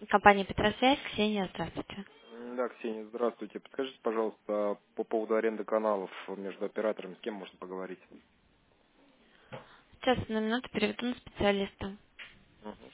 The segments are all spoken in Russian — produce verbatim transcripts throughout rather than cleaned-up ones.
Компания Петросвязь, Ксения, здравствуйте. М, Да, Ксения, здравствуйте. Подскажите, пожалуйста, по поводу аренды каналов между операторами, с кем можно поговорить? Сейчас на минуту переведу на специалиста. Мгм.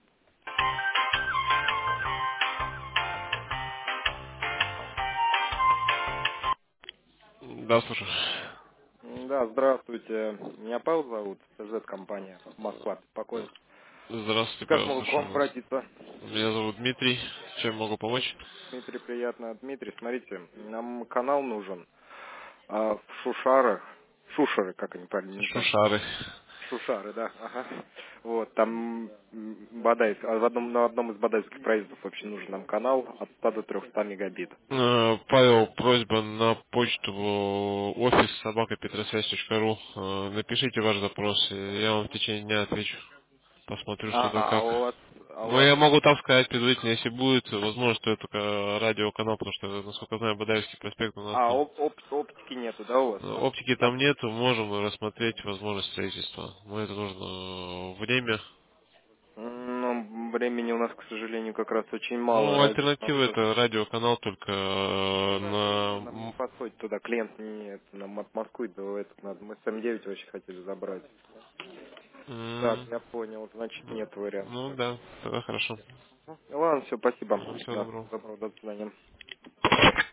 Да, слушаю. М, Да, здравствуйте. Меня Павел зовут, Z-компания, Москва, беспокоит. Здравствуйте, Как Павел, могу к вам слушаю вас. обратиться? Меня зовут Дмитрий. Чем могу помочь? Дмитрий, приятно. Дмитрий, смотрите, нам канал нужен а, в Шушарах. Шушары, как они правильно, не знаю. Шушары. Шушары, да, ага. Вот, там м, Бадайск, а в одном, на одном из бадайских проездов вообще нужен нам канал от ста до трехсот мегабит. Э, Павел, просьба на почту офис собака петросвязь точка ру. Э, Напишите ваш запрос, и я вам в течение дня отвечу. Посмотрю, что да А, а как. у вас, а у Ну, вас, я могу так сказать предварительно, если будет возможность, то это только радиоканал, потому что, насколько знаю, Бадаевский проспект у нас а, там оп- оп- оптики нету, да, у вас? э, оптики На- там нету, можем рассмотреть возможность строительства. Но это нужно э, время. Ну, времени у нас, к сожалению, как раз очень мало. Ну, Радио у нас альтернатива тоже. это радиоканал только э, Ну, это на... нам не м, подходит туда. Клиент не, это, нам от Москвы до этого надо. Мы с М девять вообще хотели забрать. Так, м, я понял. Значит, нет вариантов. Ну да, тогда хорошо. Ну, ладно, все, спасибо. Всего Да, доброго. доброго, до свидания.